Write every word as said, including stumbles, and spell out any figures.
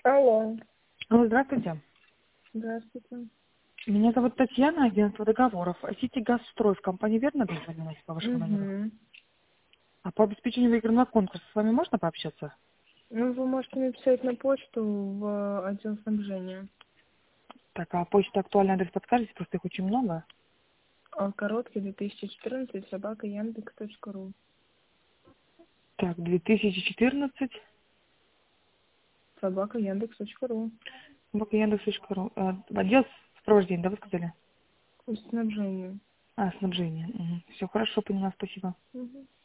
Алло. Алло, здравствуйте. Здравствуйте. Меня зовут Татьяна, агентство договоров. Сити Газстрой в компании «Верно» дозвонилась по вашему номеру? Угу. А по обеспечению выигранного конкурса с вами можно пообщаться? Ну, вы можете написать на почту в отдел снабжения. Так, а почта актуальный адрес подскажете, просто их очень много. А короткий две тысячи четырнадцать собака яндекс точка ру. Так, две тысячи четырнадцать, Собака яндекс точка ру. Яндекс.ру. А, отдел сопровождения, да, вы сказали? Пусть снабжение. А, снабжение. Все хорошо, поняла, спасибо. Угу.